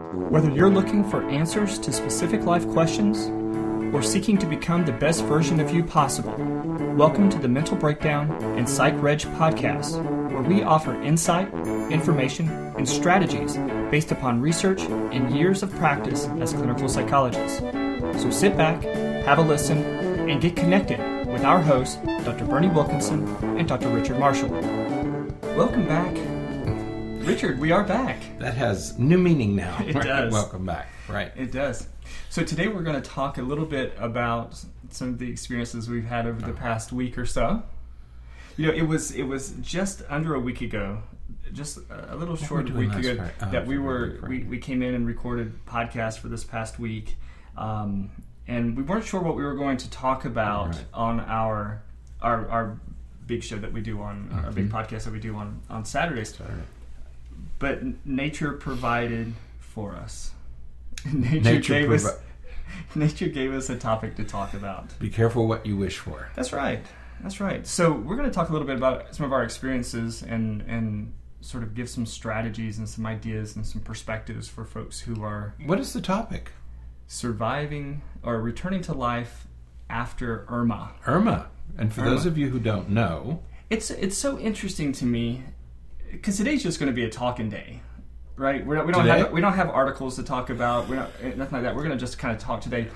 Whether you're looking for answers to specific life questions or seeking to become the best version of you possible, welcome to the Mental Breakdown and Psych Reg podcast, where we offer insight, information, and strategies based upon research and years of practice as clinical psychologists. So sit back, have a listen, and get connected with our hosts, Dr. Bernie Wilkinson and Dr. Richard Marshall. Welcome back. Richard, we are back. That has new meaning now. It does. Welcome back. Right. It does. So today we're going to talk a little bit about some of the experiences we've had over the past week or so. You know, it was just under a week ago, just a little short week ago, that we came in and recorded podcasts for this past week, and we weren't sure what we were going to talk about on our big show that we do on our big podcast that we do on Saturdays. But nature provided for us. Nature gave us a topic to talk about. Be careful what you wish for. That's right. So we're going to talk a little bit about some of our experiences and sort of give some strategies and some ideas and some perspectives for folks who are... What is the topic? Surviving or returning to life after Irma. And for those of you who don't know... It's so interesting to me, because today's just going to be a talking day, right? We don't have articles to talk about. Nothing like that. We're going to just kind of talk today.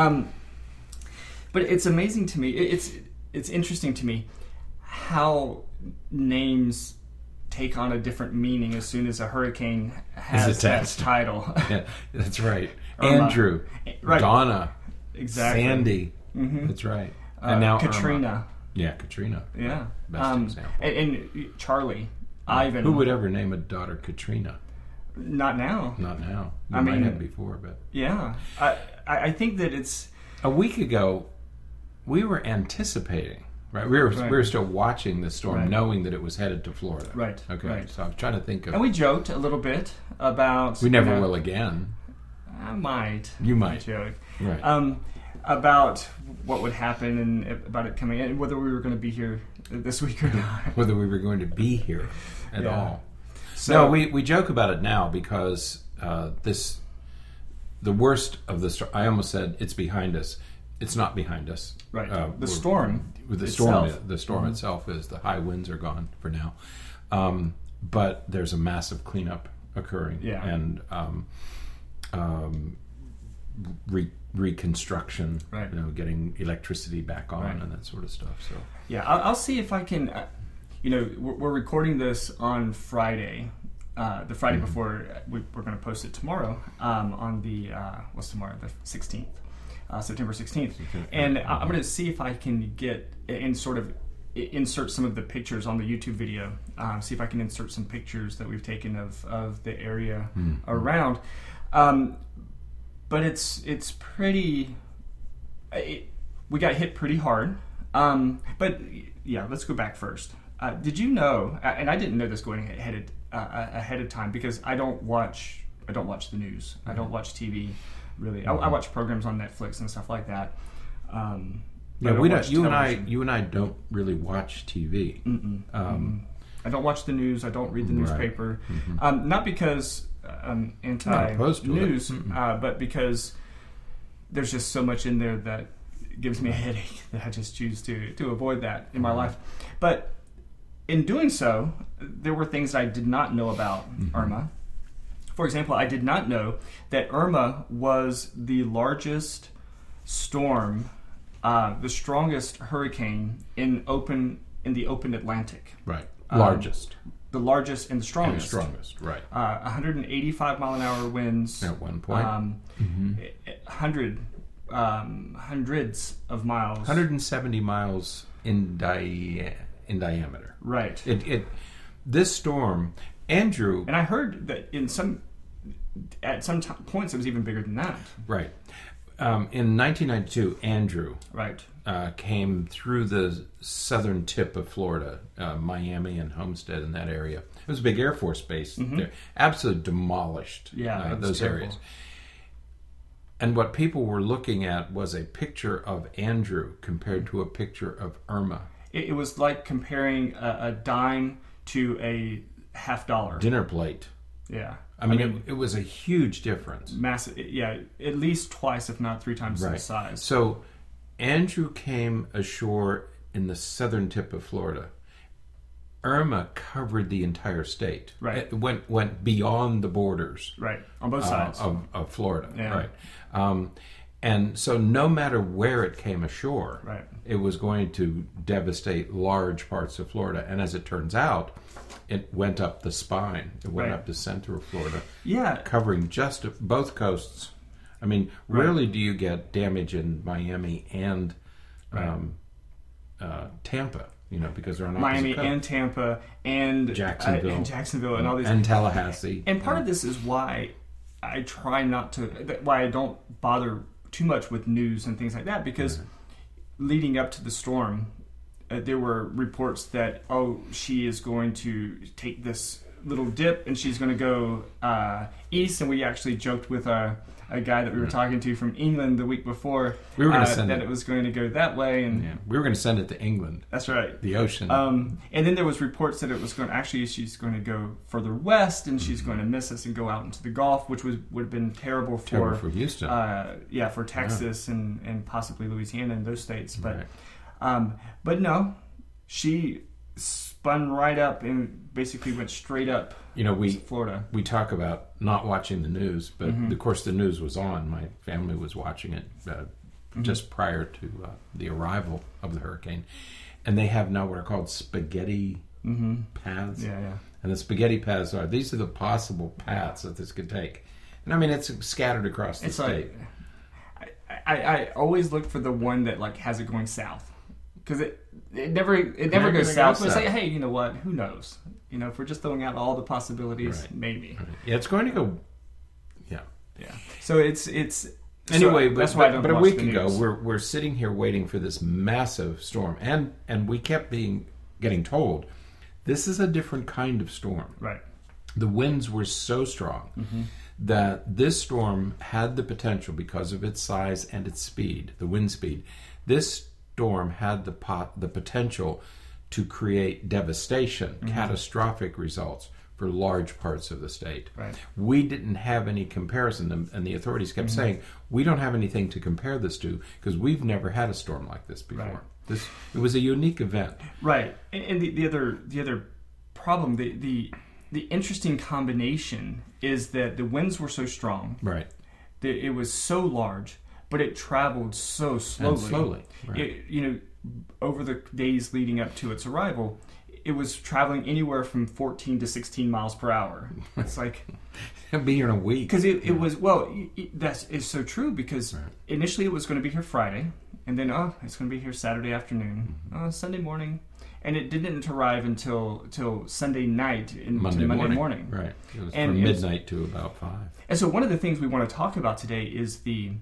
But it's amazing to me. It's interesting to me how names take on a different meaning as soon as a hurricane has that title. Yeah, that's right. Irma. Andrew, right. Donna, exactly. Sandy. Mm-hmm. That's right. And now Katrina. Irma. Yeah, Katrina. Yeah. Best example. And Charlie. Ivan. Who would ever name a daughter Katrina? Not now. You I might mean, have before, but... Yeah. I think that it's... A week ago, we were anticipating, right? We were still watching the storm, knowing that it was headed to Florida. Right. Okay. Right. So I'm trying to think of... And we joked a little bit about... We never will again. I might. You might. Joke. Right. About what would happen and about it coming in, whether we were going to be here this week or not. Whether we were going to be here at all. So, no, we joke about it now because the worst of the storm, I almost said it's behind us. It's not behind us. Right. The storm itself is, the high winds are gone for now. But there's a massive cleanup occurring. Yeah. And reconstruction, getting electricity back on and that sort of stuff. So yeah, I'll see if I can. We're recording this on Friday, the Friday before we're going to post it tomorrow. On the what's tomorrow? The 16th, September 16th, and I'm going to see if I can get and sort of insert some of the pictures on the YouTube video. See if I can insert some pictures that we've taken of the area around. But it's pretty... we got hit pretty hard. But yeah, let's go back first. Did you know, and I didn't know this going ahead of time, because I don't watch the news. I don't watch TV, really. I watch programs on Netflix and stuff like that. You and I don't really watch TV. I don't watch the news. I don't read the newspaper. Not because... anti-news, but because there's just so much in there that gives me a headache that I just choose to avoid that in my life. But in doing so, there were things that I did not know about Irma. For example, I did not know that Irma was the largest storm, the strongest hurricane in the open Atlantic. Right. The largest and the strongest. Right. 185 mile an hour winds. At one point. Hundreds of miles. 170 miles in diameter. Right. This storm, Andrew... And I heard that at some points it was even bigger than that. Right. In 1992, Andrew... Right. Came through the southern tip of Florida, Miami and Homestead in that area. It was a big Air Force base there. Absolutely demolished those areas. And what people were looking at was a picture of Andrew compared to a picture of Irma. It was like comparing a dime to a $50 dinner plate. Yeah. I mean, it was a huge difference. Massive, yeah, at least twice, if not 3 times the size. So Andrew came ashore in the southern tip of Florida. Irma covered the entire state. Right. It went beyond the borders. Right. On both sides. Of Florida. Yeah. Right. And so no matter where it came ashore, right, it was going to devastate large parts of Florida. And as it turns out, it went up the spine. It went up the center of Florida. Yeah. Covering just both coasts. I mean, rarely do you get damage in Miami and Tampa. Because they're on opposite Miami coast. and Tampa and Jacksonville and all these, and Tallahassee. And part of this is why I try not to, why I don't bother too much with news and things like that, because leading up to the storm, there were reports that she is going to take this little dip and she's going to go east, and we actually joked with a guy that we were talking to from England the week before. We were going to send it was going to go that way, and we were going to send it to England. That's right, the ocean. And then there was reports that it was going. Actually, she's going to go further west, and she's going to miss us and go out into the Gulf, which would have been terrible for Houston. For Texas and possibly Louisiana and those states. But but no, she spun right up and basically went straight up. Florida. We talk about not watching the news, but of course the news was on. My family was watching it just prior to the arrival of the hurricane, and they have now what are called spaghetti paths. Yeah. And the spaghetti paths these are the possible paths that this could take. And I mean, it's scattered across the state. I always look for the one that has it going south, because it never goes south. But it's like, hey, you know what? Who knows? If we're just throwing out all the possibilities, maybe. Right. Yeah, it's going to go. Yeah. So it's anyway. That's why I don't but a watch week the ago, news. we're sitting here waiting for this massive storm, and we kept getting told this is a different kind of storm. Right. The winds were so strong that this storm had the potential, because of its size and its speed, the wind speed. This storm had the potential to create devastation, catastrophic results for large parts of the state. Right. We didn't have any comparison, and the authorities kept saying, we don't have anything to compare this to because we've never had a storm like this before. Right. It was a unique event. Right. And the other problem, the interesting combination is that the winds were so strong. Right. That it was so large, but it traveled so slowly. Right. Over the days leading up to its arrival, it was traveling anywhere from 14 to 16 miles per hour. It's like it'll be here in a week. Because it was that is so true. Because initially it was going to be here Friday, and then it's going to be here Saturday afternoon, Sunday morning, and it didn't arrive until Sunday night Monday morning. Right. It was from midnight to about 5. And so one of the things we want to talk about today is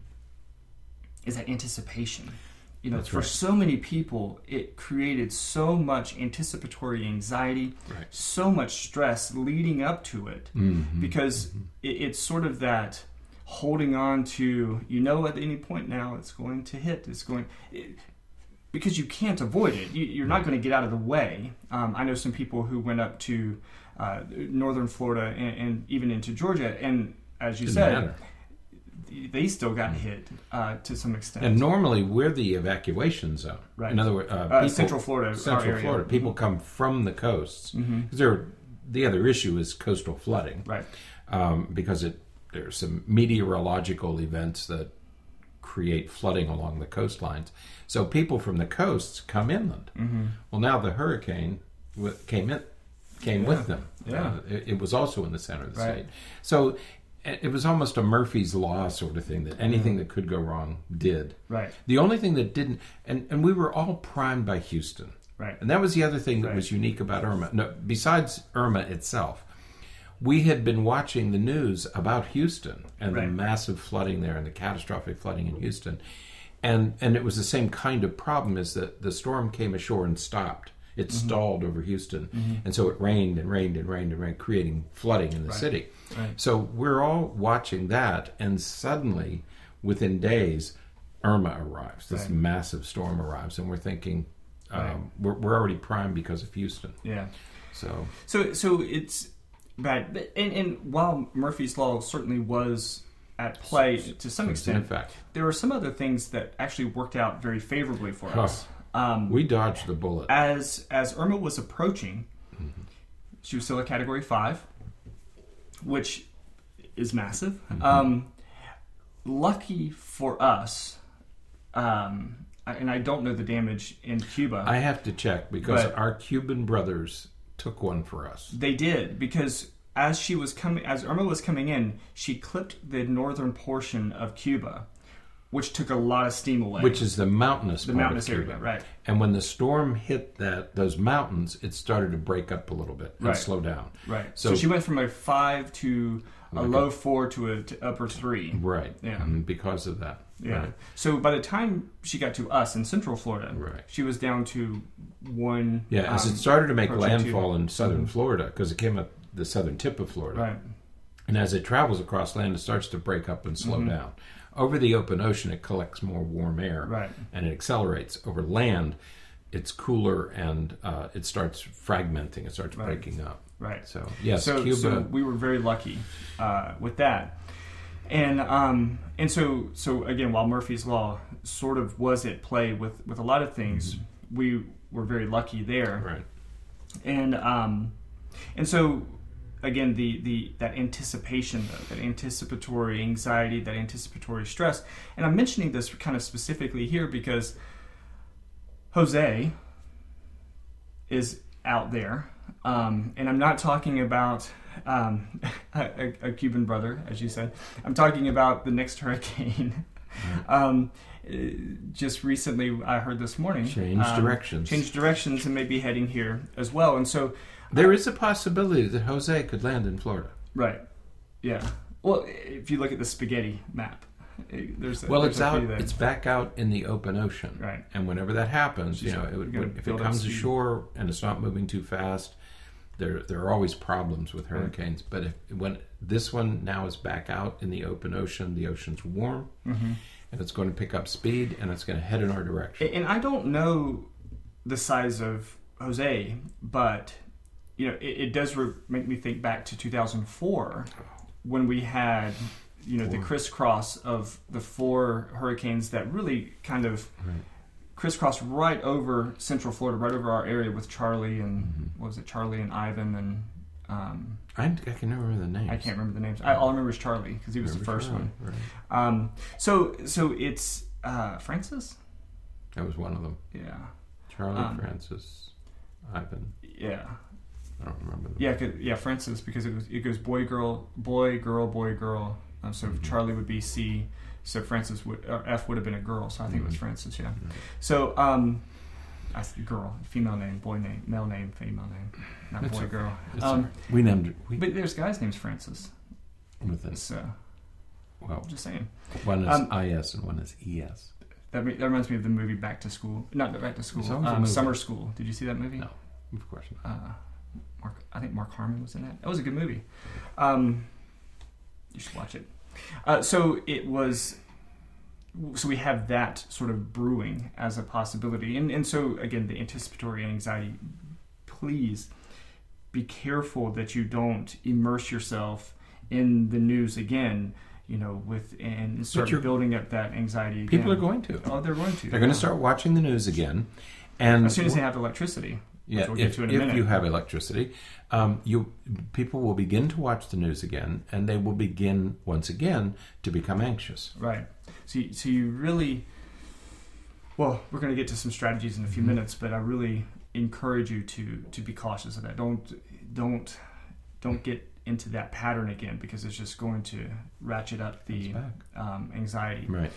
that anticipation. For so many people, it created so much anticipatory anxiety, so much stress leading up to it, because it's sort of that holding on to, at any point now it's going to hit. Because you can't avoid it. You're not going to get out of the way. I know some people who went up to northern Florida and even into Georgia, and as you said, they still got hit to some extent. And normally we're the evacuation zone. Right. In other words, Central Florida. Florida. People come from the coasts. Because the other issue is coastal flooding. Right. Because there's some meteorological events that create flooding along the coastlines. So people from the coasts come inland. Well, now the hurricane came with them. Yeah. It was also in the center of the state. So it was almost a Murphy's Law sort of thing, that anything that could go wrong did. Right. The only thing that didn't, and we were all primed by Houston. Right. And that was the other thing that was unique about Irma. No, besides Irma itself, we had been watching the news about Houston and the massive flooding there and the catastrophic flooding in Houston. And it was the same kind of problem, is that the storm came ashore and stopped. It stalled over Houston. And so it rained and rained and rained and rained, creating flooding in the city. Right. So we're all watching that, and suddenly, within days, Irma arrives. This massive storm arrives, and we're thinking, we're already primed because of Houston. Yeah. So it's bad. And while Murphy's Law certainly was at play to some extent, in fact, there were some other things that actually worked out very favorably for us. We dodged the bullet. As Irma was approaching, she was still a Category 5, which is massive. Lucky for us, and I don't know the damage in Cuba. I have to check because our Cuban brothers took one for us. They did, because as Irma was coming in, she clipped the northern portion of Cuba, which took a lot of steam away. Which is the mountainous area, right? And when the storm hit those mountains, it started to break up a little bit and slow down. Right. So she went from a 5 to a low 4 to an upper 3. Right. Yeah. Because of that. Yeah. Right. So by the time she got to us in Central Florida, she was down to 1. Yeah. As it started to make landfall in southern Florida, because it came up the southern tip of Florida. Right. And as it travels across land, it starts to break up and slow down. Over the open ocean, it collects more warm air, and it accelerates. Over land, it's cooler, and it starts fragmenting. It starts breaking up. Right. So yes, Cuba. So we were very lucky with that, and so again, while Murphy's Law sort of was at play with a lot of things, we were very lucky there. Right. And so. Again, that anticipation, that anticipatory anxiety, that anticipatory stress. And I'm mentioning this kind of specifically here because Jose is out there. And I'm not talking about a Cuban brother, as you said. I'm talking about the next hurricane. Just recently, I heard this morning. Change directions and maybe heading here as well. And so... There is a possibility that Jose could land in Florida. Right. Yeah. Well, if you look at the spaghetti map, there's out. It's back out in the open ocean. Right. And whenever that happens, if it comes ashore and it's not moving too fast, there are always problems with hurricanes. But when this one now is back out in the open ocean, the ocean's warm, and it's going to pick up speed, and it's going to head in our direction. And I don't know the size of Jose, but... it does make me think back to 2004 when we had, the crisscross of the 4 hurricanes that really kind of crisscrossed right over Central Florida, right over our area with Charlie and, what was it, Charlie and Ivan and... I can never remember the names. I can't remember the names. All I remember is Charlie because he was the first one. Right. So it's Francis? That was one of them. Yeah. Charlie, Francis, Ivan. Yeah. I don't remember them. Yeah, Francis, because it goes boy, girl, boy, girl, boy, girl. So Charlie would be C. So Francis F would have been a girl. So I think it was Francis. Yeah. So I said girl, female name, boy name, male name, female name, not boy, girl. We named it. But there's guys named Francis. So, well, just saying. One is IS and one is ES. That reminds me of the movie Back to School. Not Back to School. Summer School. Did you see that movie? No, of course not. I think Mark Harmon was in that. That was a good movie. You should watch it. So we have that sort of brewing as a possibility. And so, again, the anticipatory anxiety, please be careful that you don't immerse yourself in the news again, and start building up that anxiety again. People are going to. Oh, they're going to. They're going to start watching the news again. And as soon as they have electricity. Yeah, we'll if you have electricity, people will begin to watch the news again, and they will begin once again to become anxious. Right. So you really, well, we're going to get to some strategies in a few minutes, but I really encourage you to be cautious of that. Don't get into that pattern again because it's just going to ratchet up the anxiety. Right.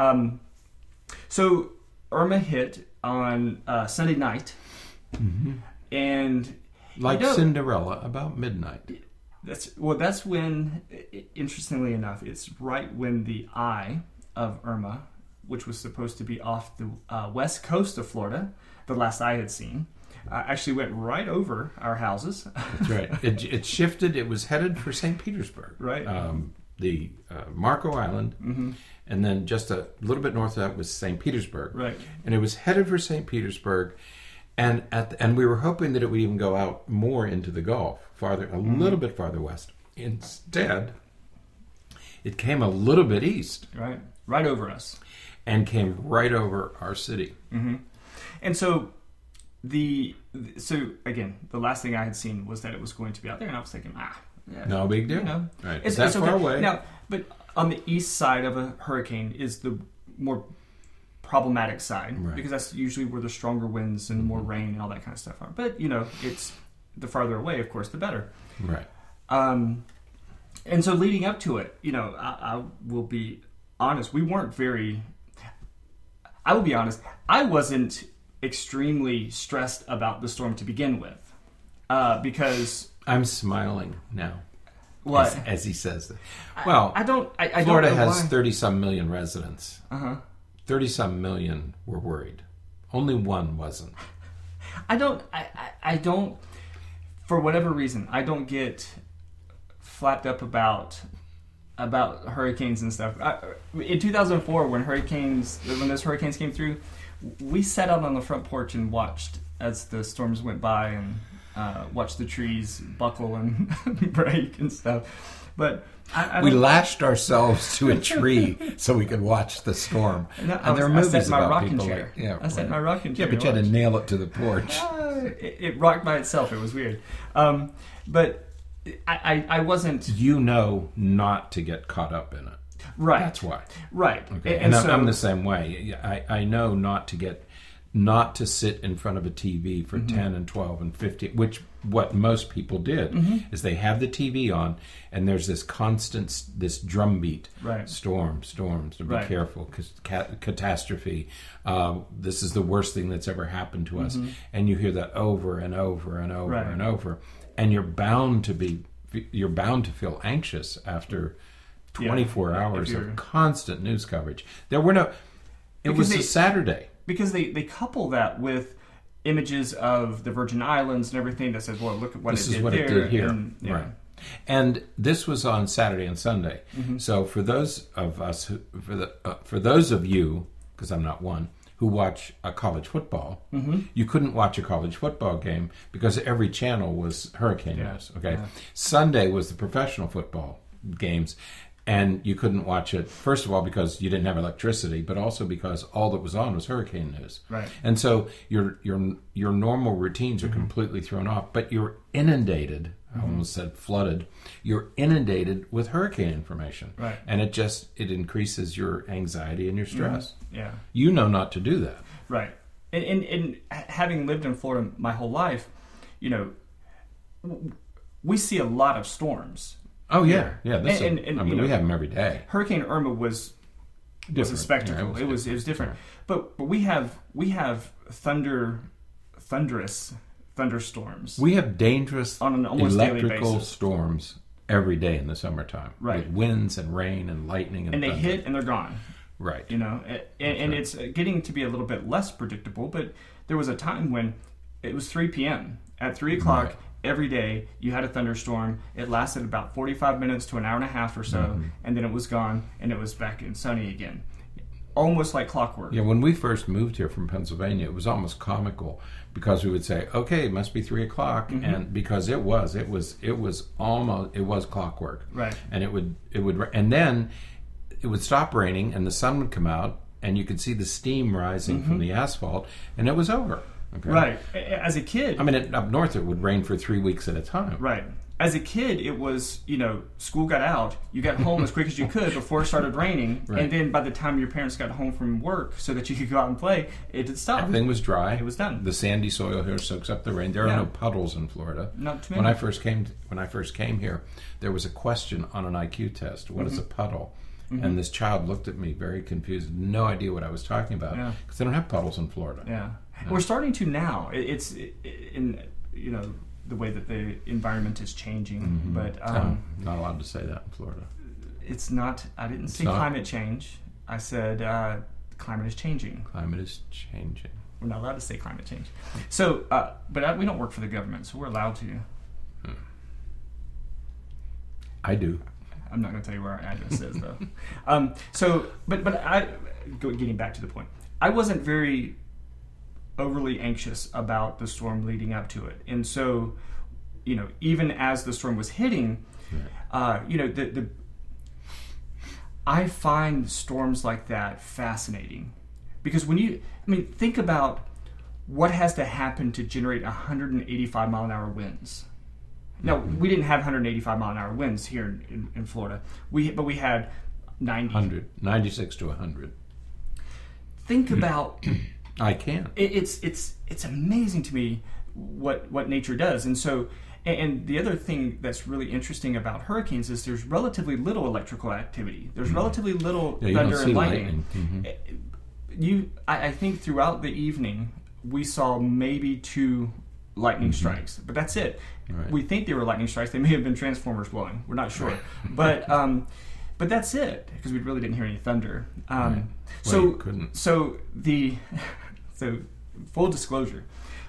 So Irma hit on Sunday night. And Cinderella about midnight. That's when, interestingly enough, it's right when the eye of Irma, which was supposed to be off the west coast of Florida, the last I had seen, actually went right over our houses. That's right. It shifted. It was headed for St. Petersburg. Right. The Marco Island, and then just a little bit north of that was St. Petersburg. Right. And it was headed for St. Petersburg. And we were hoping that it would even go out more into the Gulf, a little bit farther west. Instead, it came a little bit east. Right over us. And came right over our city. Mm-hmm. And so again, the last thing I had seen was that it was going to be out there, and I was thinking, no big deal. Right. It's that far away. Now, but on the east side of a hurricane is the more problematic side, because that's usually where the stronger winds and more rain and all that kind of stuff are. But it's the farther away, of course, the better. Right. And so leading up to it, I will be honest, I will be honest, I wasn't extremely stressed about the storm to begin with, because I'm smiling now. What? As he says that. Well, Florida has 30-some million residents. 30-some million were worried. Only one wasn't. I don't, for whatever reason, I don't get flapped up about hurricanes and stuff. In 2004, when those hurricanes came through, we sat out on the front porch and watched as the storms went by, and watched the trees buckle and break and stuff. But we lashed ourselves to a tree so we could watch the storm. And there were movies about people like, I sat in my rocking chair. Yeah, but you had to nail it to the porch. It rocked by itself. It was weird. But I wasn't... not to get caught up in it. Right. That's why. Right. Okay. And so, I'm the same way. I know not to sit in front of a TV for 10 and 12 and 15, which what most people did is they have the TV on, and there's this constant, this drumbeat. Right. Storms, so be careful, because catastrophe. This is the worst thing that's ever happened to us. And you hear that over and over and over and over. And you're bound to feel anxious after 24 hours of constant news coverage. It was a Saturday. Because they couple that with images of the Virgin Islands and everything that says, well, look at what it did here. And, right. And this was on Saturday and Sunday. So for those of us, for those of you, because I'm not one, who watch a college football, you couldn't watch a college football game because every channel was hurricane news. Okay, Sunday was the professional football games, and you couldn't watch it. First of all, because you didn't have electricity, but also because all that was on was hurricane news. Right. And so your normal routines are completely thrown off. But you're inundated. I almost said flooded. You're inundated with hurricane information. Right. And it increases your anxiety and your stress. Yeah. You know not to do that. Right. And having lived in Florida my whole life, we see a lot of storms. Oh yeah. We have them every day. Hurricane Irma was a spectacle. It was different. But we have thunderous thunderstorms. We have dangerous on an almost electrical daily basis. Storms every day in the summertime. Right. With winds and rain and lightning and they thunder. hit and they're gone. Right. And it's getting to be a little bit less predictable, but there was a time when it was 3 p.m. At 3 o'clock, right. Every day you had a thunderstorm. It lasted about 45 minutes to an hour and a half or so, and then it was gone, and it was back in sunny again. Almost like clockwork. Yeah, when we first moved here from Pennsylvania, it was almost comical because we would say, "Okay, it must be 3 o'clock," and because it was clockwork. Right. And it would, and then it would stop raining, and the sun would come out, and you could see the steam rising from the asphalt, and it was over. Okay. Right. As a kid... I mean, up north it would rain for 3 weeks at a time. Right. As a kid, it was, school got out, you got home as quick as you could before it started raining, and then by the time your parents got home from work so that you could go out and play, it had stopped. Everything was dry. It was done. The sandy soil here soaks up the rain. There are no puddles in Florida. Not too many. When I first came here, there was a question on an IQ test. What is a puddle? And this child looked at me very confused, no idea what I was talking about, because they don't have puddles in Florida. Yeah. We're starting to now. It's in the way that the environment is changing, but not allowed to say that in Florida. It's not. I didn't say climate change. I said climate is changing. Climate is changing. We're not allowed to say climate change. So, but we don't work for the government, so we're allowed to. I do. I'm not going to tell you where our address is, though. But getting back to the point, I wasn't very overly anxious about the storm leading up to it. And so, even as the storm was hitting, I find storms like that fascinating. Because think about what has to happen to generate 185 mile an hour winds. Now, we didn't have 185 mile an hour winds here in Florida. But we had 96 to 100. Think about... I can. It's amazing to me what nature does. And so, and the other thing that's really interesting about hurricanes is there's relatively little electrical activity. There's relatively little thunder and lightning. I think throughout the evening we saw maybe 2 lightning strikes, but that's it. Right. We think they were lightning strikes. They may have been transformers blowing. We're not sure, but that's it because we really didn't hear any thunder. Right. So full disclosure,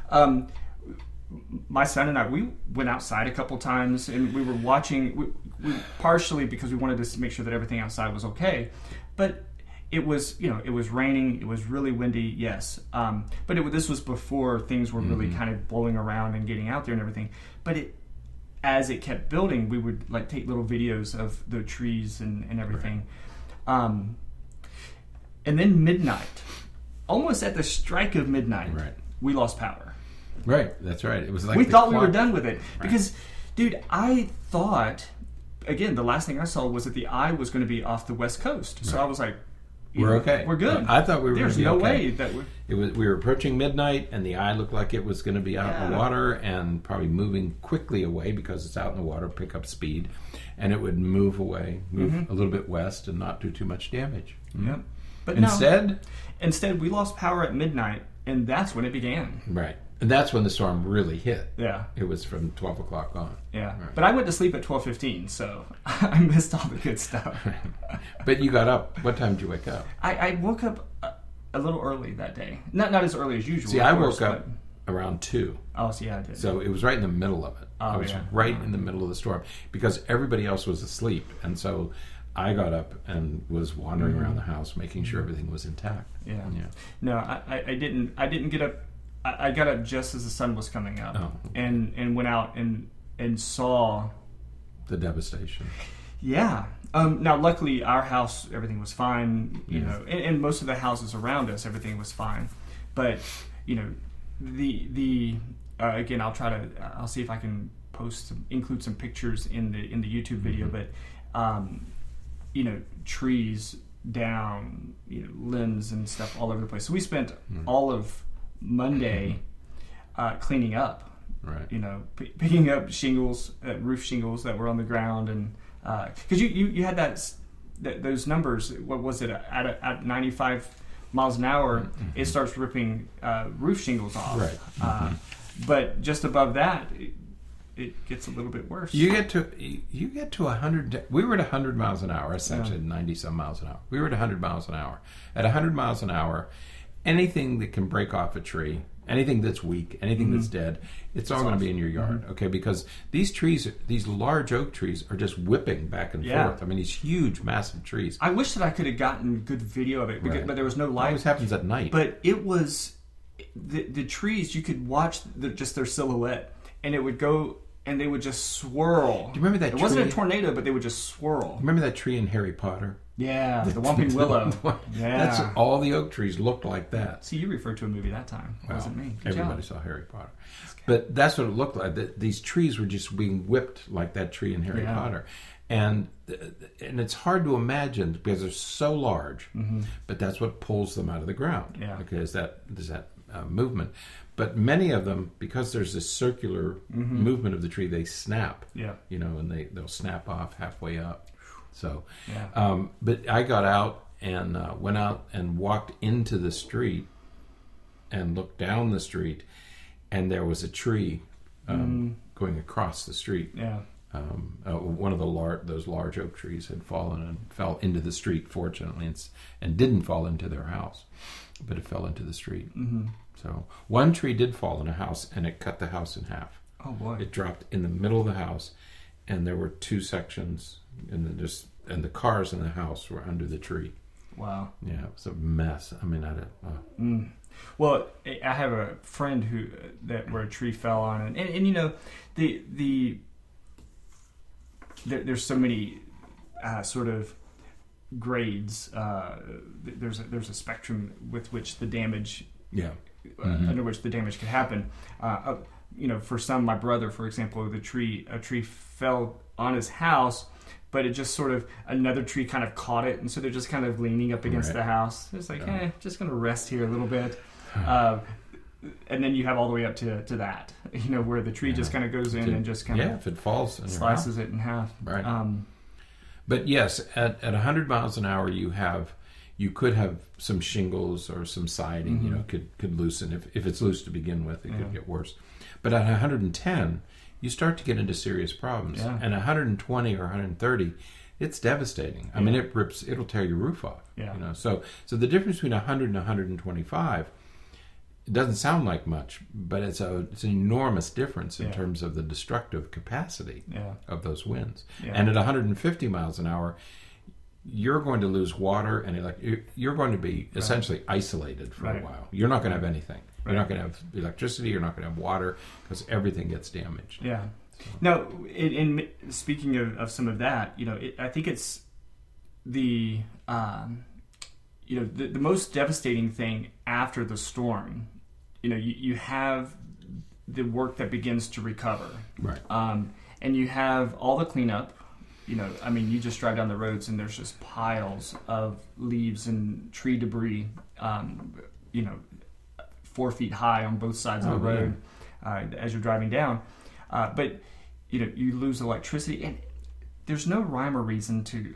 my son and I, we went outside a couple times and we were watching. We partially because we wanted to make sure that everything outside was okay, but. It was raining. It was really windy. Yes, but this was before things were really kind of blowing around and getting out there and everything. But as it kept building, we would take little videos of the trees and everything. Right. And then midnight, almost at the strike of midnight, we lost power. Right, that's right. It was like we thought we were done with it because, dude, I thought again the last thing I saw was that the eye was going to be off the west coast. So I was like. We're okay. We're good. I thought we were. There's no way that we were approaching midnight, and the eye looked like it was going to be out in the water and probably moving quickly away because it's out in the water, pick up speed, and it would move away, a little bit west, and not do too much damage. Yep. But instead, we lost power at midnight, and that's when it began. Right. And that's when the storm really hit. Yeah. It was from 12 o'clock on. Yeah. Right. But I went to sleep at 12:15, so I missed all the good stuff. But you got up. What time did you wake up? I woke up a little early that day. Not as early as usual. See, I woke up around 2. Oh, see, I did. So it was right in the middle of it. I was right in the middle of the storm because everybody else was asleep. And so I got up and was wandering around the house making sure everything was intact. Yeah. No, I didn't get up. I got up just as the sun was coming up, and went out and saw the devastation. Yeah. Now, luckily, our house, everything was fine. You know, and most of the houses around us, everything was fine. But the again, I'll see if I can include some pictures in the YouTube video. But trees down, limbs and stuff all over the place. So we spent all of Monday cleaning up, right? Picking up shingles, roof shingles that were on the ground, and because you had those numbers. What was it at 95 miles an hour? It starts ripping roof shingles off, right? But just above that, it gets a little bit worse. You get to 100. We were at 100 miles an hour, essentially 90 some miles an hour. We were at 100 miles an hour. At 100 miles an hour. Anything that can break off a tree, anything that's weak, anything that's dead, it's all going to be in your yard, okay? Because these trees, these large oak trees, are just whipping back and forth. I mean, these huge, massive trees. I wish that I could have gotten good video of it, but there was no light. It always happens at night. But it was the trees. You could watch just their silhouette, and it would go. And they would just swirl. Do you remember that tree? It wasn't a tornado, but they would just swirl. Remember that tree in Harry Potter? Yeah, the Whomping Willow. Yeah. That's all the oak trees looked like that. See, you referred to a movie that time. It wasn't me. Everybody saw Harry Potter. But that's what it looked like. These trees were just being whipped like that tree in Harry Potter. And it's hard to imagine because they're so large, but that's what pulls them out of the ground. Yeah. Okay, is that movement. But many of them, because there's this circular movement of the tree, they snap. Yeah. And they'll snap off halfway up. So, but I got out and went out and walked into the street and looked down the street, and there was a tree going across the street. Yeah. One of those large oak trees had fallen and fell into the street, fortunately, and didn't fall into their house, but it fell into the street. So one tree did fall in a house, and it cut the house in half. Oh boy! It dropped in the middle of the house, and there were 2 sections, and the cars in the house were under the tree. Wow. Yeah, it was a mess. I mean, Well, I have a friend where a tree fell on, and you know, there's so many sort of grades. There's a spectrum with which the damage, under which the damage could happen. You know, for some, my brother, for example, a tree fell on his house, but it just sort of, another tree kind of caught it, and so they're just kind of leaning up against the house. It's like, just going to rest here a little bit. And then you have all the way up to that, you know, where the tree just kind of goes in and just kind of if it falls, slices it in half. Right. But yes, at 100 miles an hour, you could have some shingles or some siding, you know, could loosen. If it's loose to begin with, it could get worse. But at 110, you start to get into serious problems. Yeah. And 120 or 130, it's devastating. I mean, it'll tear your roof off. Yeah. You know, so the difference between 100 and 125, it doesn't sound like much, but it's an enormous difference in terms of the destructive capacity of those winds. Yeah. And at 150 miles an hour, you're going to lose water, and you're going to be essentially isolated for a while. You're not going to have anything. You're not going to have electricity. You're not going to have water, because everything gets damaged. Yeah. So. Now, in speaking of some of that, you know, I think it's the you know, the most devastating thing after the storm. You know, you have the work that begins to recover, right? And you have all the cleanup. You know, I mean, you just drive down the roads and there's just piles of leaves and tree debris. You know, 4 feet high on both sides of the road as you're driving down. But you know, you lose electricity, and there's no rhyme or reason to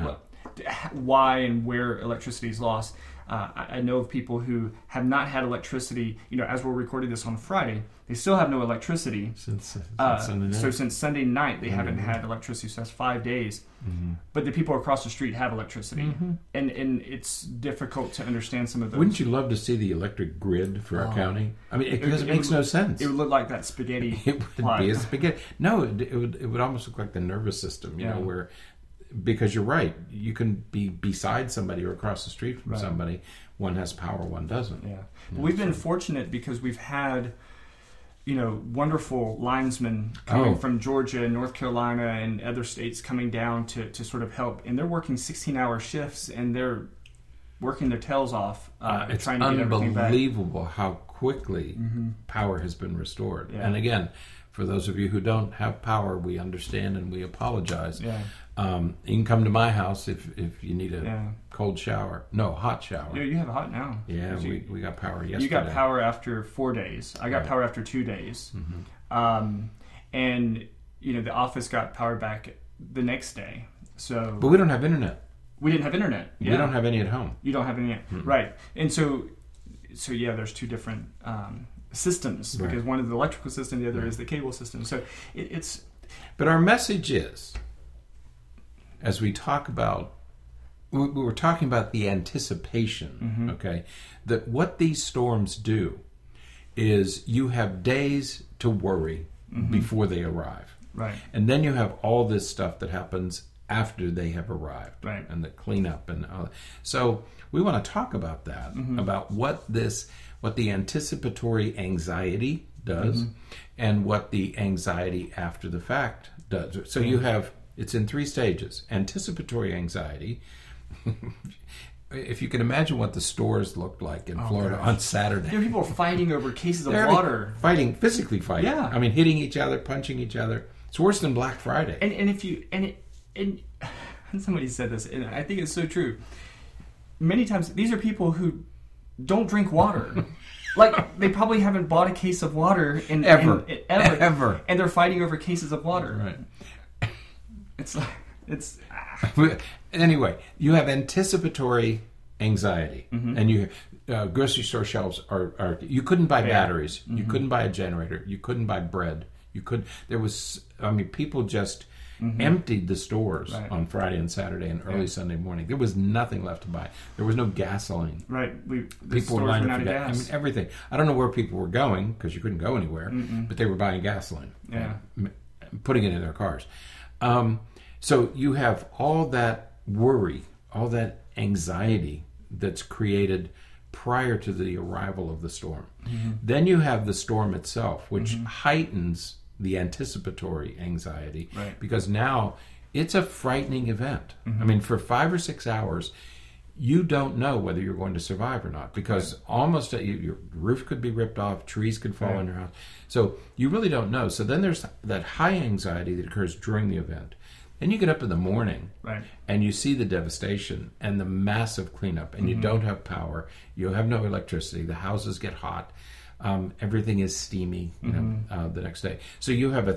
why and where electricity is lost. I know of people who have not had electricity. You know, as we're recording this on Friday, they still have no electricity since Sunday night. So since Sunday night, they haven't had electricity. So that's 5 days. But the people across the street have electricity, and it's difficult to understand some of those. Wouldn't you love to see the electric grid for our county? I mean, it makes no sense. It would look like that spaghetti. It would be a spaghetti. No, it would almost look like the nervous system. You know, where. Because you're right, you can be beside somebody or across the street from somebody. One has power, one doesn't. Yeah, but we've been fortunate because we've had, you know, wonderful linesmen coming from Georgia and North Carolina and other states coming down to sort of help, and they're working 16-hour shifts, and they're working their tails off it's trying to get everything back. Unbelievable how quickly power has been restored. Yeah. And again, for those of you who don't have power, we understand and we apologize. Yeah. You can come to my house if you need a cold shower. No, hot shower. Yeah, you have hot now. Yeah, we got power yesterday. You got power after 4 days. I got power after 2 days. And, you know, the office got power back the next day. So, but we don't have internet. We didn't have internet. Yeah. We don't have any at home. You don't have any. Right. And so yeah, there's two different systems, because one is the electrical system, the other is the cable system. So it's... But our message is, as we talk about, we were talking about the anticipation, okay, that what these storms do is you have days to worry before they arrive. Right. And then you have all this stuff that happens after they have arrived. Right. And the cleanup and all that. So we want to talk about that, about what the anticipatory anxiety does and what the anxiety after the fact does. So you have, it's in 3 stages. Anticipatory anxiety. If you can imagine what the stores looked like in Florida on Saturday. There were people fighting over cases of water. Physically fighting. Yeah. I mean, hitting each other, punching each other. It's worse than Black Friday. And somebody said this, and I think it's so true. Many times, these are people who don't drink water. Like, they probably haven't bought a case of water ever. And they're fighting over cases of water. Right. It's Anyway, you have anticipatory anxiety, and you grocery store shelves are you couldn't buy batteries, you couldn't buy a generator, you couldn't buy bread, people just emptied the stores on Friday and Saturday and early Sunday morning. There was nothing left to buy. There was no gasoline. Right. People were lining up for gas. I mean, everything. I don't know where people were going, because you couldn't go anywhere, but they were buying gasoline, putting it in their cars. So you have all that worry all that anxiety that's created prior to the arrival of the storm. Mm-hmm. Then you have the storm itself, which heightens the anticipatory anxiety, because now it's a frightening event. I mean, for 5 or 6 hours, you don't know whether you're going to survive or not, because almost your roof could be ripped off, trees could fall on your house. So you really don't know. So then there's that high anxiety that occurs during the event. Then you get up in the morning and you see the devastation and the massive cleanup, and you don't have power, you have no electricity, the houses get hot, everything is steamy the next day. So you have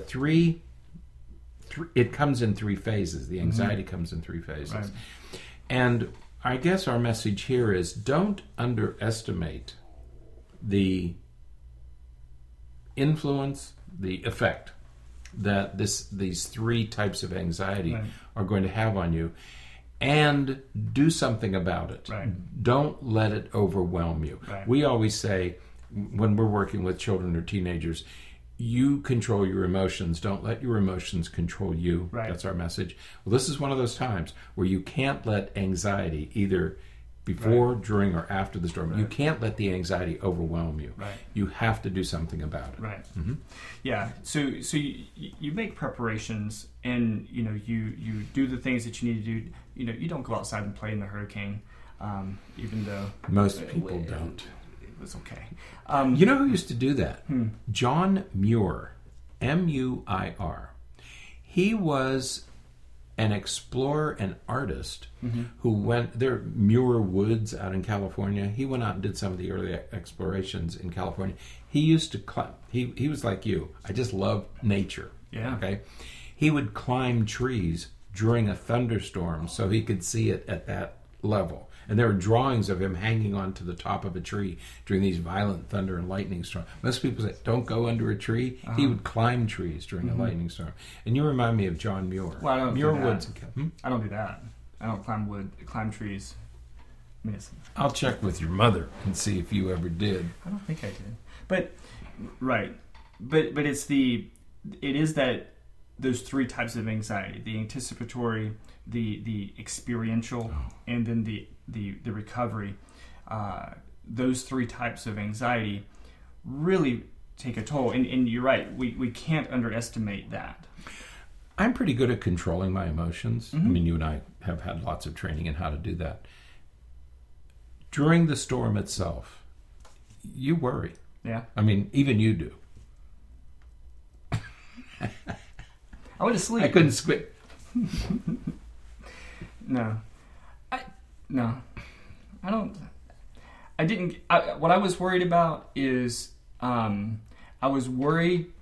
it comes in 3 phases. The anxiety comes in 3 phases. Right. And I guess our message here is, don't underestimate the influence, the effect that these 3 types of anxiety are going to have on you, and do something about it. Don't let it overwhelm you. We always say, when we're working with children or teenagers, you control your emotions. Don't let your emotions control you. That's our message. Well, this is one of those times where you can't let anxiety, either before, during, or after the storm, you can't let the anxiety overwhelm you. You have to do something about it. Yeah. So you make preparations, and you do the things that you need to do. You don't go outside and play in the hurricane, even though most people don't. It was okay. You know who used to do that? John Muir, Muir. He was an explorer and artist who went there. Muir Woods out in California. He went out and did some of the early explorations in California. He used to climb. He was like you. I just love nature. Okay. He would climb trees during a thunderstorm so he could see it at that level. And there are drawings of him hanging onto the top of a tree during these violent thunder and lightning storms. Most people say, don't go under a tree. He would climb trees during a lightning storm. And you remind me of John Muir. Well, I don't Muir do that. Woods. I don't do that. I don't climb trees. I mean, I'll check with your mother and see if you ever did. I don't think I did. But it is that those 3 types of anxiety: the anticipatory, the experiential, and then the recovery. Those 3 types of anxiety really take a toll, and you're right, we can't underestimate that. I'm pretty good at controlling my emotions. I mean, you and I have had lots of training in how to do that. During the storm itself, you worry. I mean, even you do. I went to sleep. I couldn't squint. No. I don't. I didn't. What I was worried about is, I was worried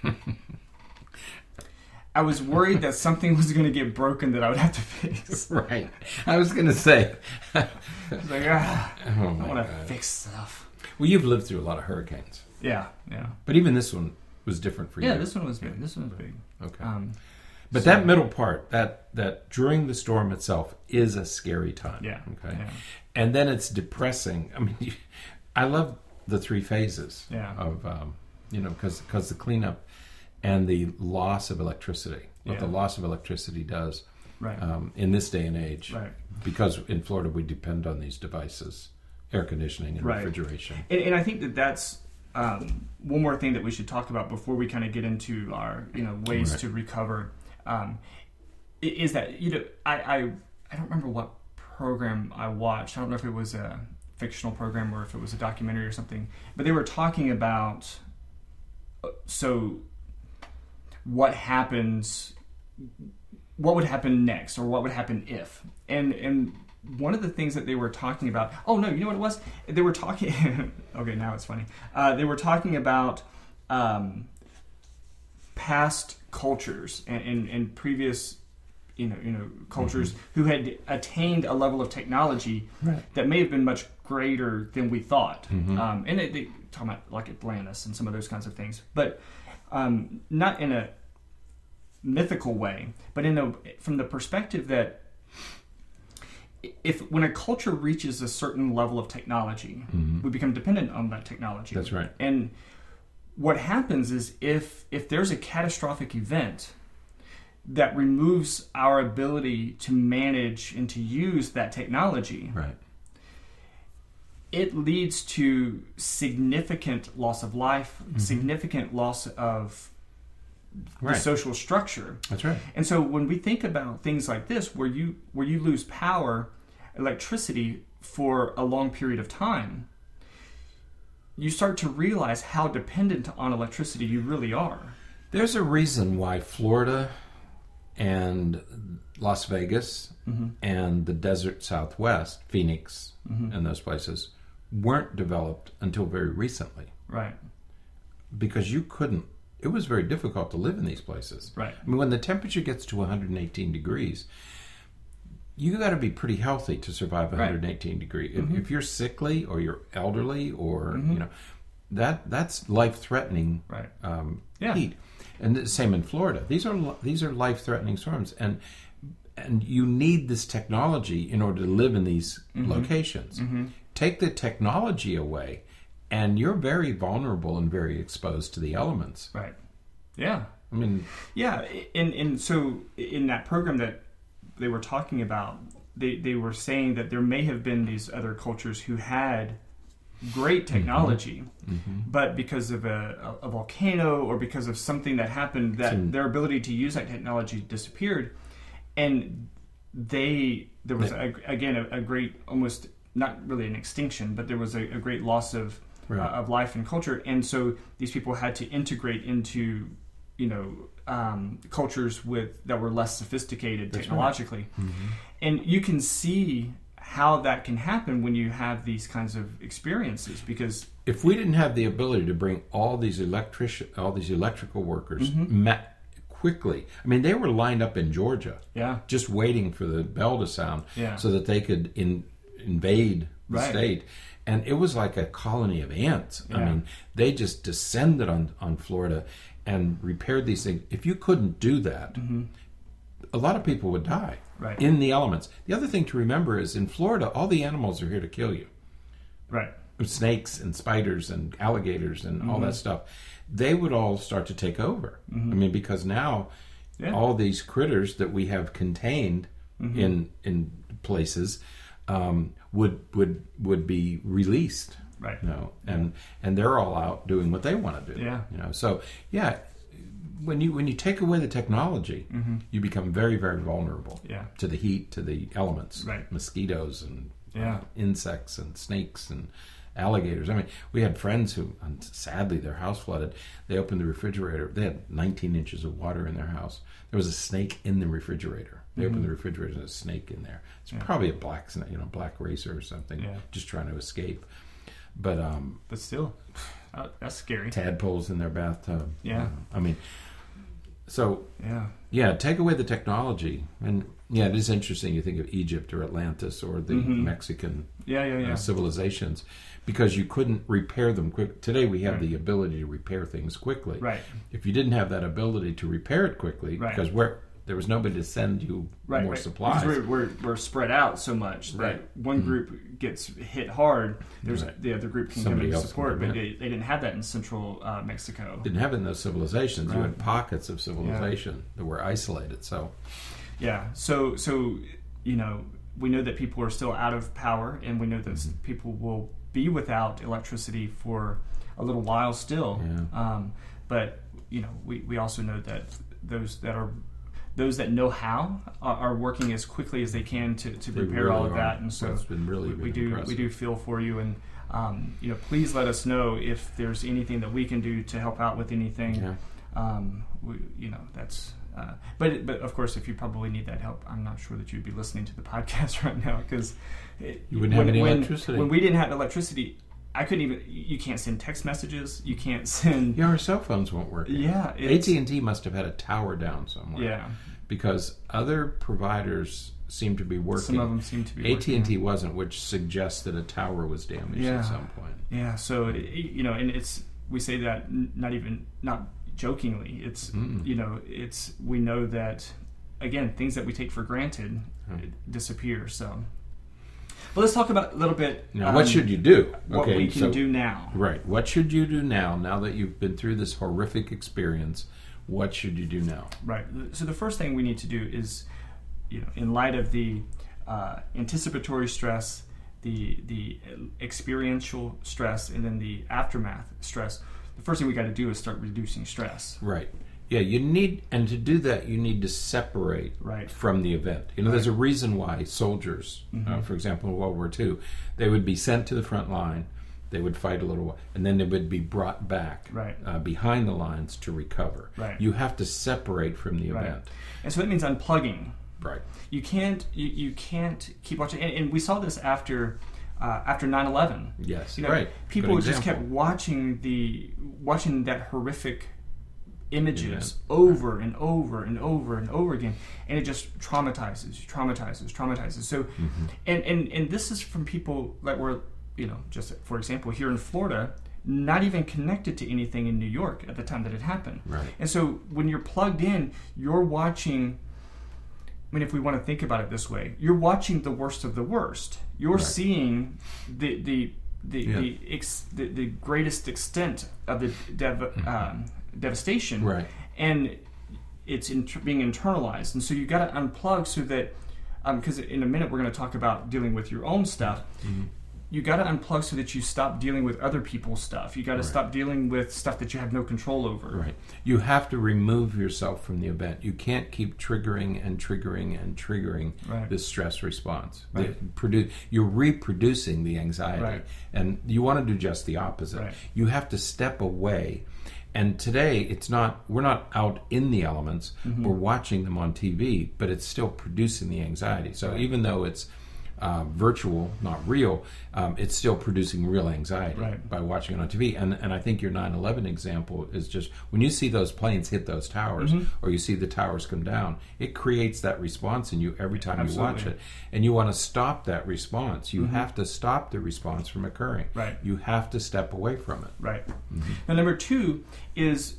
that something was going to get broken that I would have to fix. Right. I was going to say. I was like, I want to fix stuff. Well, you've lived through a lot of hurricanes. Yeah. But even this one was different for you. Yeah, this one was big. Okay. But that middle part, that during the storm itself, is a scary time. Okay. And then it's depressing. I mean, I love the 3 phases of, because the cleanup and the loss of electricity, what the loss of electricity does in this day and age. Because in Florida we depend on these devices, air conditioning and refrigeration. And I think that's one more thing that we should talk about before we kind of get into our ways to recover. Is that I don't remember what program I watched. I don't know if it was a fictional program or if it was a documentary or something, but they were talking about what would happen next, or what would happen if, and one of the things that they were talking about, you know what it was? They were talking, okay, now it's funny. They were talking about past cultures and previous, cultures who had attained a level of technology that may have been much greater than we thought. And they talk about like Atlantis and some of those kinds of things, but not in a mythical way, but from the perspective that when a culture reaches a certain level of technology, we become dependent on that technology. That's right. And what happens is if there's a catastrophic event, that removes our ability to manage and to use that technology, right, it leads to significant loss of life, significant loss of the social structure. That's right. And so when we think about things like this, where you lose power, electricity for a long period of time, you start to realize how dependent on electricity you really are. There's a reason why Florida and Las Vegas and the desert Southwest, Phoenix, and those places weren't developed until very recently. Right. Because it was very difficult to live in these places. Right. I mean, when the temperature gets to 118 degrees, you got to be pretty healthy to survive 118 degrees. If you're sickly or you're elderly or, that's life-threatening heat. And the same in Florida. These are life-threatening storms. And you need this technology in order to live in these locations. Take the technology away, and you're very vulnerable and very exposed to the elements. Right. Yeah. I mean... Yeah, and so in that program that they were talking about, they were saying that there may have been these other cultures who had great technology, but because of a volcano or because of something that happened, that their ability to use that technology disappeared, and there was a great, almost not really an extinction, but there was a great loss of life and culture, and so these people had to integrate into cultures that were less sophisticated technologically, and you can see how that can happen when you have these kinds of experiences. Because if we didn't have the ability to bring all these electrical workers quickly, I mean, they were lined up in Georgia, just waiting for the bell to sound, so that they could invade the state. And it was like a colony of ants. I mean, they just descended on Florida and repaired these things. If you couldn't do that, a lot of people would die in the elements. The other thing to remember is in Florida, all the animals are here to kill you. Right. Snakes and spiders and alligators and all that stuff. They would all start to take over. I mean, because now all these critters that we have contained in places would be released. Right. And they're all out doing what they want to do. Yeah. So when you take away the technology, you become very, very vulnerable to the heat, to the elements, mosquitoes and insects and snakes and alligators. I mean, we had friends who, sadly, their house flooded. They opened the refrigerator. They had 19 inches of water in their house. There was a snake in the refrigerator. They opened the refrigerator and there's a snake in there. It's probably a black snake, black racer or something, just trying to escape. But still, that's scary. Tadpoles in their bathtub. Yeah. I mean, so take away the technology, and it is interesting. You think of Egypt or Atlantis or the Mexican civilizations, because you couldn't repair them quick. Today we have the ability to repair things quickly. Right. If you didn't have that ability to repair it quickly, because there was nobody to send you more supplies. Because we're spread out so much that one group gets hit hard, the other group can come and support, but they didn't have that in central Mexico. Didn't have it in those civilizations. You had pockets of civilization that were isolated. So we know that people are still out of power, and we know that people will be without electricity for a little while still. But we also know that those that know how are working as quickly as they can to prepare really all of that, and so it's been really we do feel for you, and please let us know if there's anything that we can do to help out with anything. That's. But of course, if you probably need that help, I'm not sure that you'd be listening to the podcast right now, because you wouldn't have any electricity. When we didn't have electricity, I couldn't even. You can't send text messages. You can't send. Yeah, our cell phones won't work. Yeah, AT&T must have had a tower down somewhere. Yeah, because other providers seem to be working. Some of them seem to be. AT&T wasn't, which suggests that a tower was damaged at some point. Yeah, so and we say that not jokingly. It's we know that, again, things that we take for granted disappear. So. Well, let's talk about a little bit. Now, what should you do? What we can do now. Right. What should you do now that you've been through this horrific experience? What should you do now? Right. So the first thing we need to do is, in light of the anticipatory stress, the experiential stress, and then the aftermath stress, the first thing we got to do is start reducing stress. Right. Yeah, you need, and to do that, you need to separate from the event. There's a reason why soldiers, for example, in World War II, they would be sent to the front line, they would fight a little while, and then they would be brought back behind the lines to recover. Right. You have to separate from the event. And so that means unplugging. Right. You can't keep watching, and we saw this after 9/11. Yes, People just kept watching that horrific images over and over and over and over again, and it just traumatizes. So, and this is from people that were, just for example, here in Florida, not even connected to anything in New York at the time that it happened. Right. And so when you're plugged in, you're watching. I mean, if we want to think about it this way, you're watching the worst of the worst. You're seeing the greatest extent of the devastation, and it's being internalized. And so you got to unplug so that, because in a minute we're going to talk about dealing with your own stuff. You got to unplug so that you stop dealing with other people's stuff. You got to stop dealing with stuff that you have no control over. Right. You have to remove yourself from the event. You can't keep triggering and triggering and triggering this stress response. Right. You're reproducing the anxiety, and you want to do just the opposite. Right. You have to step away. And today, we're not out in the elements. We're watching them on TV, but it's still producing the anxiety. So even though it's virtual, not real, it's still producing real anxiety by watching it on TV. And I think your 9/11 example is just, when you see those planes hit those towers, or you see the towers come down, it creates that response in you every time you watch it. And you want to stop that response. You have to stop the response from occurring. Right. You have to step away from it. Right. Now, number two is,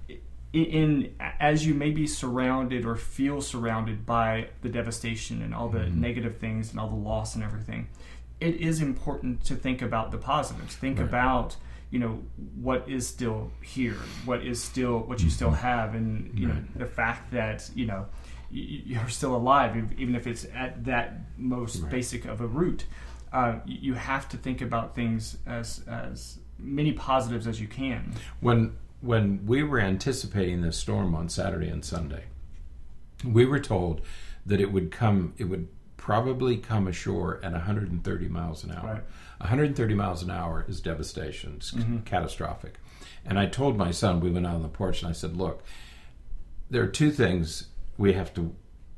as you may be surrounded or feel surrounded by the devastation and all the negative things and all the loss and everything, it is important to think about the positives. Think about, what is still here, what you still have, and the fact that you're still alive, even if it's at that most basic of a root. You have to think about things as many positives as you can. When we were anticipating this storm on Saturday and Sunday, we were told that it would probably come ashore at 130 miles an hour. Right. 130 miles an hour is devastation. It's catastrophic. And I told my son, we went out on the porch, and I said, look, there are two things we have to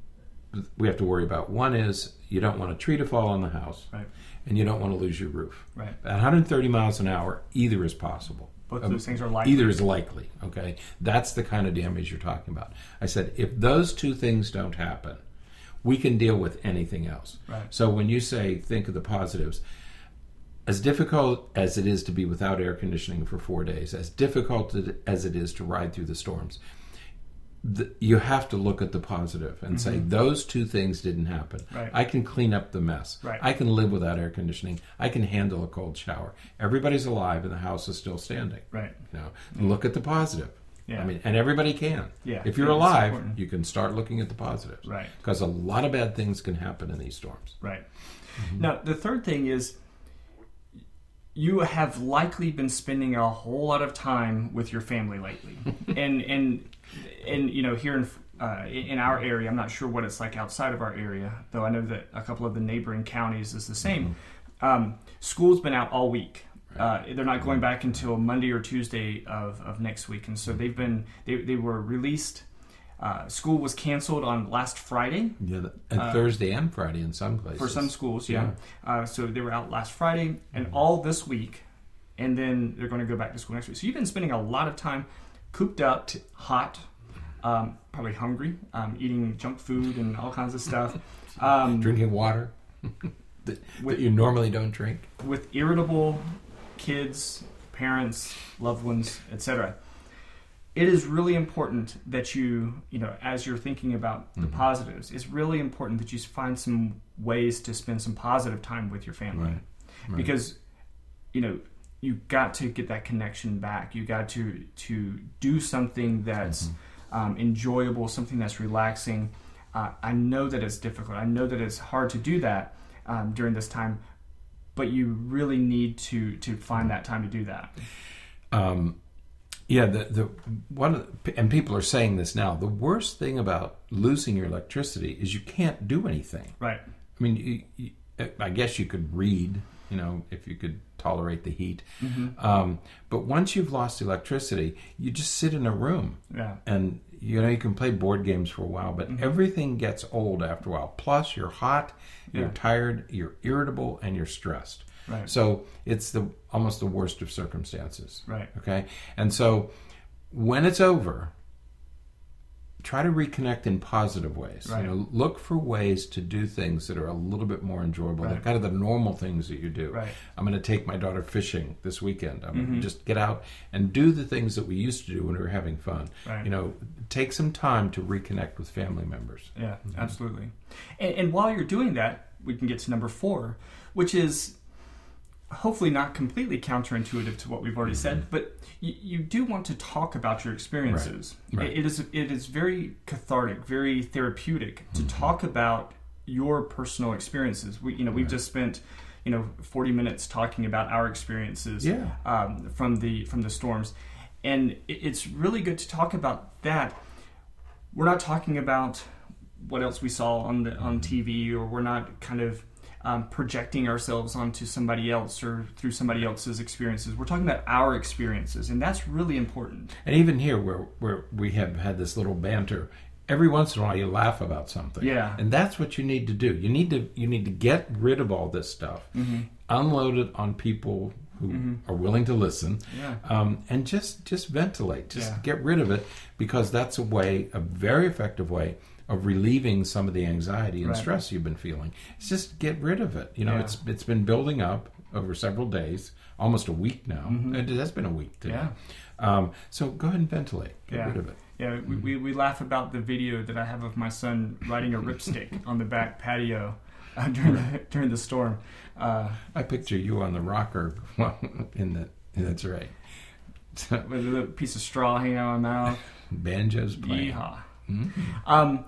worry about. One is you don't want a tree to fall on the house, and you don't want to lose your roof. Right. At 130 miles an hour, either is possible. Both of those things are likely. Either is likely, okay? That's the kind of damage you're talking about. I said, if those two things don't happen, we can deal with anything else. Right. So when you say, think of the positives, as difficult as it is to be without air conditioning for 4 days, as difficult as it is to ride through the storms, you have to look at the positive and say, those two things didn't happen. Right. I can clean up the mess. Right. I can live without air conditioning. I can handle a cold shower. Everybody's alive and the house is still standing. Right. Look at the positive. Yeah. I mean, and everybody can. Yeah. If you're alive, you can start looking at the positives. Right. Because a lot of bad things can happen in these storms. Right. Now, the third thing is, you have likely been spending a whole lot of time with your family lately, and here in our area, I'm not sure what it's like outside of our area, though I know that a couple of the neighboring counties is the same. School's been out all week. They're not going back until Monday or Tuesday of next week, and so they were released. School was canceled on last Friday. Yeah, and Thursday and Friday in some places. For some schools, yeah. So they were out last Friday and all this week, and then they're going to go back to school next week. So you've been spending a lot of time cooped up, hot, probably hungry, eating junk food and all kinds of stuff. Drinking water that you normally don't drink. With irritable kids, parents, loved ones, etc. It is really important that you as you're thinking about the positives, it's really important that you find some ways to spend some positive time with your family. Right. Because, you got to get that connection back. You got to do something that's enjoyable, something that's relaxing. I know that it's difficult. I know that it's hard to do that during this time, but you really need to find that time to do that. The and people are saying this now. The worst thing about losing your electricity is you can't do anything. Right. I mean, I guess you could read, if you could tolerate the heat. Mm-hmm. But once you've lost electricity, you just sit in a room. Yeah. And, you can play board games for a while, but everything gets old after a while. Plus, you're hot, you're tired, you're irritable, and you're stressed. Right. So it's almost the worst of circumstances. Right. Okay? And so when it's over, try to reconnect in positive ways. Right. Look for ways to do things that are a little bit more enjoyable. They're kind of the normal things that you do. Right. I'm going to take my daughter fishing this weekend. I'm going to just get out and do the things that we used to do when we were having fun. Right. Take some time to reconnect with family members. Yeah, absolutely. And while you're doing that, we can get to number 4, which is hopefully not completely counterintuitive to what we've already said, but you do want to talk about your experiences. Right. It is very cathartic, very therapeutic to talk about your personal experiences. We've just spent 40 minutes talking about our experiences from the storms, and it's really good to talk about that. We're not talking about what else we saw on TV, or we're not kind of projecting ourselves onto somebody else or through somebody else's experiences. We're talking about our experiences, and that's really important. And even here, where we have had this little banter, every once in a while you laugh about something. Yeah. And that's what you need to do. You need to get rid of all this stuff, unload it on people who are willing to listen, and just ventilate. Just get rid of it, because that's a very effective way of relieving some of the anxiety and stress you've been feeling. It's just get rid of it. It's been building up over several days, almost a week now. It has been a week today. Yeah. So go ahead and ventilate. Get rid of it. Yeah, we laugh about the video that I have of my son riding a ripstick on the back patio during the storm. I picture you on the rocker that's right. With a piece of straw hanging out of my mouth. Banjos playing. Yeehaw. Mm-hmm.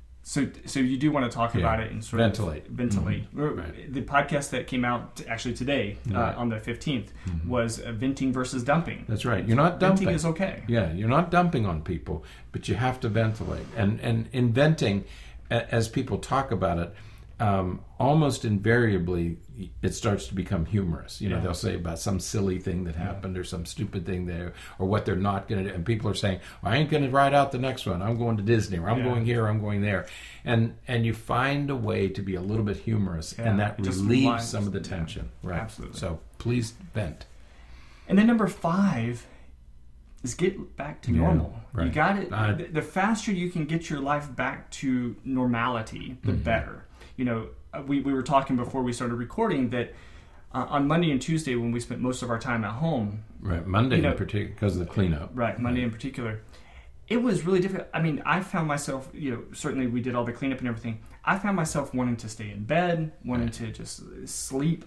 So you do want to talk about it and sort ventilate. of ventilate. Right. The podcast that came out actually today on the 15th was venting versus dumping. That's right. You're not dumping. Venting is okay. Yeah, you're not dumping on people, but you have to ventilate. And in venting, as people talk about it, almost invariably it starts to become humorous. They'll say about some silly thing that happened or some stupid thing there, or what they're not going to do. And people are saying, I ain't going to ride out the next one. I'm going to Disney, or I'm going here, or I'm going there. And you find a way to be a little bit humorous, and that relieves some of the tension. Right. Absolutely. So please vent. And then number 5 is get back to normal. Right. You got it. The faster you can get your life back to normality, the better. We were talking before we started recording that on Monday and Tuesday, when we spent most of our time at home. Right, Monday in particular, because of the cleanup. Right, Monday in particular. It was really difficult. I mean, I found myself, certainly we did all the cleanup and everything. I found myself wanting to stay in bed, wanting to just sleep,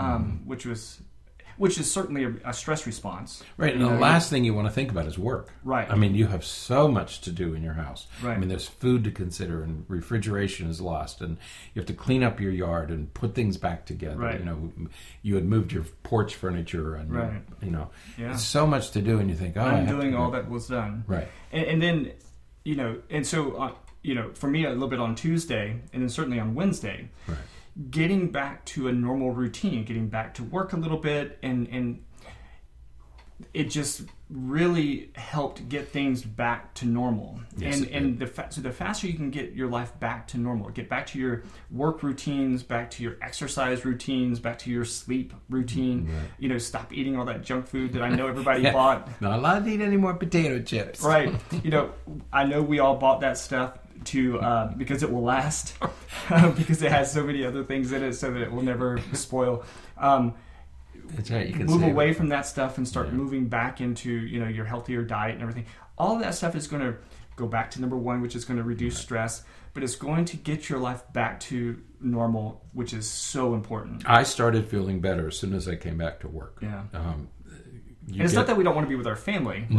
which is certainly a stress response. Right, and the last thing you want to think about is work. Right. I mean, you have so much to do in your house. Right. I mean, there's food to consider, and refrigeration is lost, and you have to clean up your yard and put things back together. Right. You had moved your porch furniture, and there's so much to do, and you think, I'm doing all that was done. Right. And then, and so, for me, a little bit on Tuesday, and then certainly on Wednesday, right, getting back to a normal routine, getting back to work a little bit, and it just really helped get things back to normal. Yes, and the faster you can get your life back to normal, get back to your work routines, back to your exercise routines, back to your sleep routine. Right. Stop eating all that junk food that I know everybody bought. Not allowed to eat any more potato chips. Right. I know we all bought that stuff because it will last, because it has so many other things in it, so that it will never spoil. That's right. You can move away from that stuff and start moving back into your healthier diet and everything. All of that stuff is going to go back to number 1, which is going to reduce stress, but it's going to get your life back to normal, which is so important. I started feeling better as soon as I came back to work. Yeah. And it's not that we don't want to be with our family. Well,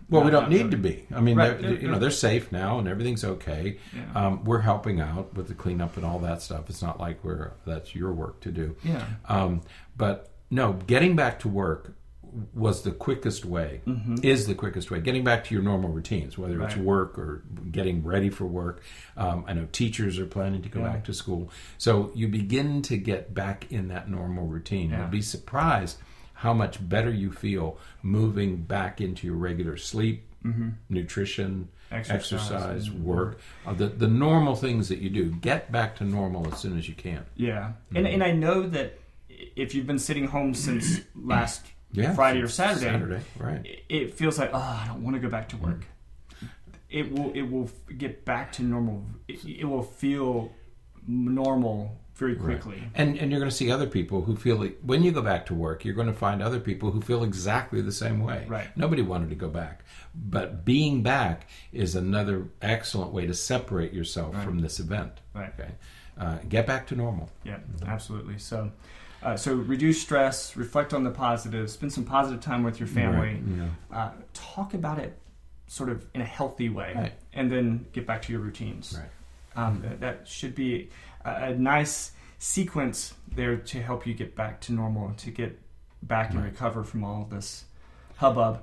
Well, we don't need to be. I mean, right. They're safe now and everything's okay. Yeah. We're helping out with the cleanup and all that stuff. It's not like that's your work to do. Yeah. But no, getting back to work was the quickest way, is the quickest way. Getting back to your normal routines, whether it's work or getting ready for work. I know teachers are planning to go back to school. So you begin to get back in that normal routine. You'll be surprised how much better you feel moving back into your regular sleep, nutrition, exercise, work, the normal things that you do. Get back to normal as soon as you can. Yeah. And I know that if you've been sitting home since last Friday or Saturday, right. It feels like, I don't want to go back to work. It will get back to normal. It will feel normal very quickly. Right. And you're going to see other people who feel like when you go back to work, you're going to find other people who feel exactly the same way. Right. Nobody wanted to go back. But being back is another excellent way to separate yourself from this event. Right. Okay. Get back to normal. Yeah, absolutely. So reduce stress, reflect on the positives, spend some positive time with your family, talk about it sort of in a healthy way, and then get back to your routines. Right. That should be a nice sequence there to help you get back to normal, to get back and recover from all of this hubbub.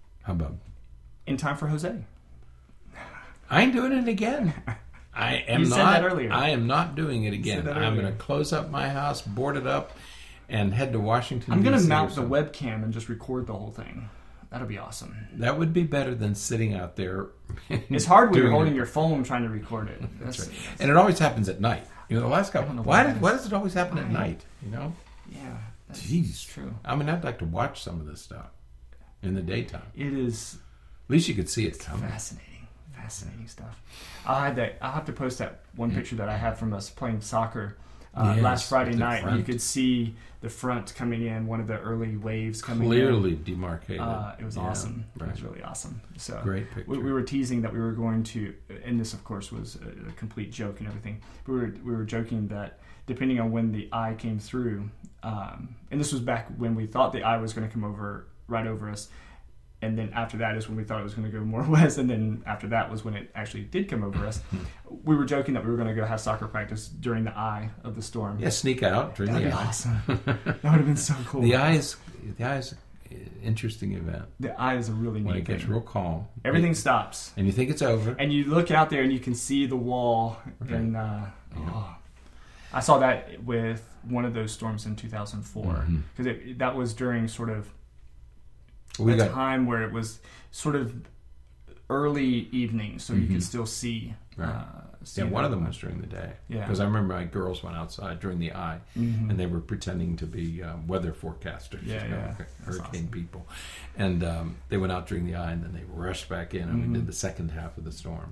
In time for Jose. I ain't doing it again. I am you not. Said that earlier. I am not doing it again. I'm going to close up my house, board it up, and head to Washington. I'm going to mount the webcam and just record the whole thing. That'll be awesome. That would be better than sitting out there. It's hard when you're holding your phone trying to record it. That's right. And it always happens at night. The last couple. Why does it always happen at night? Yeah. Jeez. True. I mean, I'd like to watch some of this stuff in the daytime. It is. At least you could see it coming. Fascinating stuff. I'll have to post that one picture that I had from us playing soccer last Friday night. And you could see the front coming in, one of the early waves coming clearly in. demarcated. It was awesome. Right. It was really awesome. So great picture. We were teasing that we were going to, and this of course was a complete joke and everything. We were joking that depending on when the eye came through, and this was back when we thought the eye was going to come right over us. And then after that is when we thought it was going to go more west. And then after that was when it actually did come over us. We were joking that we were going to go have soccer practice during the eye of the storm. Yeah, sneak out during the eye. That'd be awesome. That would have been so cool. The eye is an interesting event. The eye is a really neat when it gets thing. Real calm. Everything stops. And you think it's over. And you look out there and you can see the wall. Right. And I saw that with one of those storms in 2004. Because that was during sort of time where it was sort of early evening, so you could still see. One of them was during the day. Yeah, because I remember my girls went outside during the eye, and they were pretending to be weather forecasters, hurricane people, and they went out during the eye, and then they rushed back in, and we did the second half of the storm.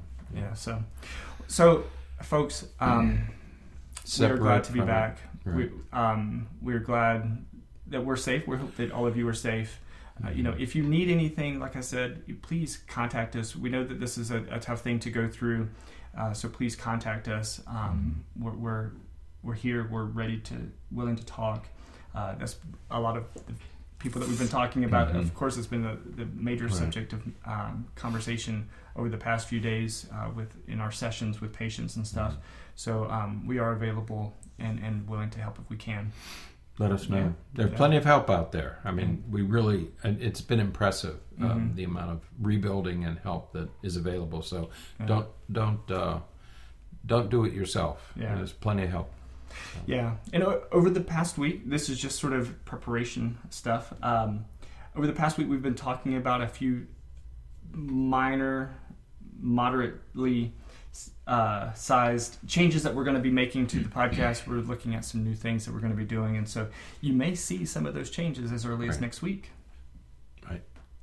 So folks, we're glad to be back. Right. We're glad that we're safe. We hope that all of you are safe. If you need anything, like I said, please contact us. We know that this is a tough thing to go through, so please contact us. We're here. We're willing to talk. That's a lot of the people that we've been talking about. Of course, it's been the major subject of conversation over the past few days in our sessions with patients and stuff. So we are available and willing to help if we can. Let us know. Yeah. There's plenty of help out there. I mean, it's been impressive, the amount of rebuilding and help that is available. So don't do it yourself. Yeah. There's plenty of help. So. Yeah. And over the past week, this is just sort of preparation stuff. Over the past week, we've been talking about a few minor, moderately sized changes that we're going to be making to the podcast. We're looking at some new things that we're going to be doing, and so you may see some of those changes as early as next week. Right.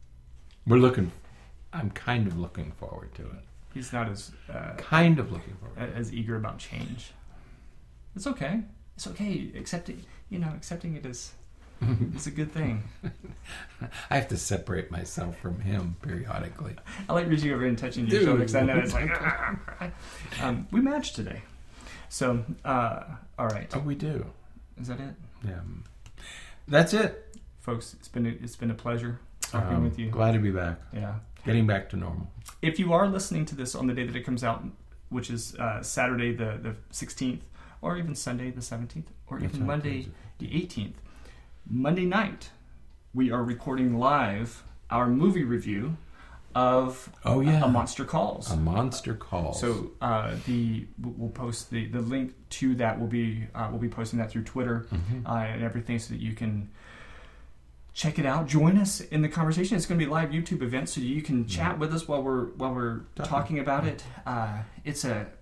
I'm kind of looking forward to it. He's not as kind of looking forward as eager about change. It's okay. Accepting it is it's a good thing. I have to separate myself from him periodically. I like reaching over and touching your shoulder because I know it's like we matched today. So all right. Oh, we do. Is that it? Yeah. That's it, folks. It's been a pleasure. talking with you. Glad to be back. Yeah. Getting back to normal. If you are listening to this on the day that it comes out, which is Saturday the 16th, or even Sunday the 17th, or even Monday the 18th, Monday night, we are recording live our movie review of A Monster Calls. A Monster Calls. So we'll post the link to that. We'll be posting that through Twitter and everything, so that you can check it out. Join us in the conversation. It's going to be a live YouTube event, so you can chat with us while we're talking about it. It's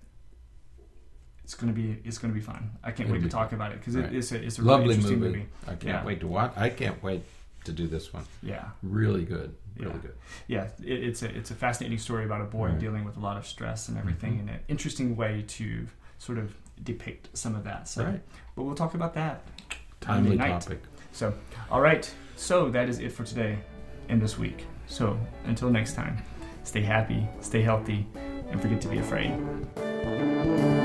going to be fun. I can't wait to talk about it, because it's a lovely really interesting movie. I can't wait to watch. I can't wait to do this one. Yeah, really good. Really good. Yeah, it's a fascinating story about a boy dealing with a lot of stress and everything, in an interesting way to sort of depict some of that. So, but we'll talk about that. Timely topic. So, all right. So that is it for today and this week. So until next time, stay happy, stay healthy, and forget to be afraid.